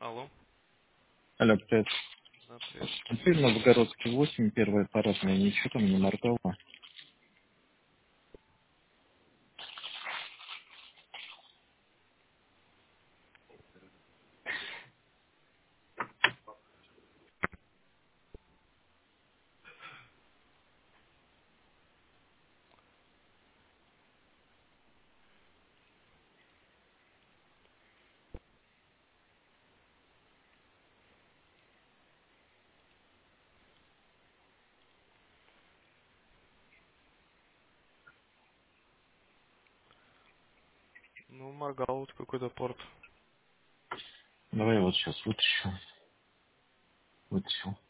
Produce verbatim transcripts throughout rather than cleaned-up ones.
Алло, Алло, привет. да, привет. Ты Новгородский восемь, первая аппаратная, ничего там не моргало. Ну, моргал вот какой-то порт. Давай я вот сейчас вытащу. Вытащил.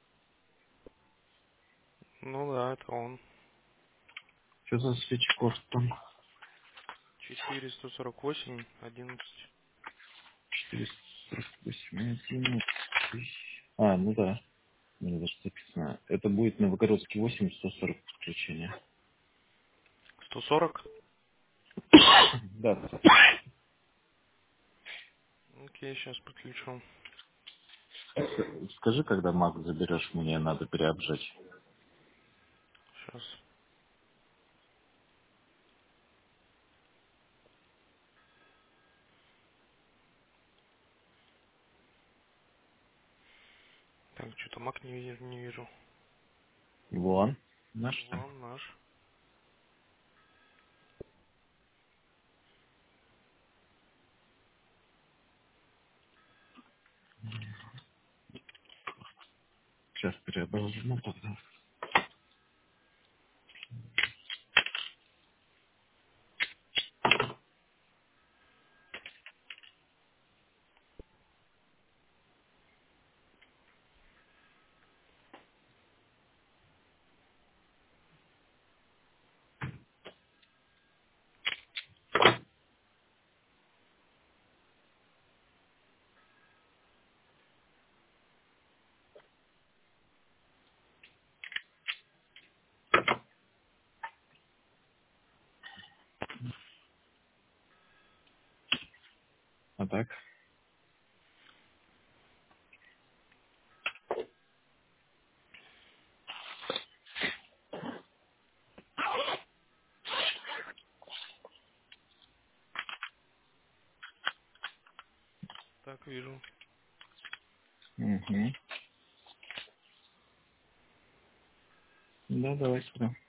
Ну да, это он. Что за свечков там? четыре сто сорок восемь одиннадцать. четыреста сорок восемь, одиннадцать. А, ну да. Мне даже записано. Это будет Новгородский восемь, сто сорок подключение. сто сорок? Да. Окей, сейчас подключу. Скажи, когда маг заберешь, мне надо переобжать. Сейчас. Так, что-то маг не вижу, не вижу. Вон. Наш там. Вон наш. Сейчас переобожму тогда. А так? Так, вижу. Угу. Да, давай сюда.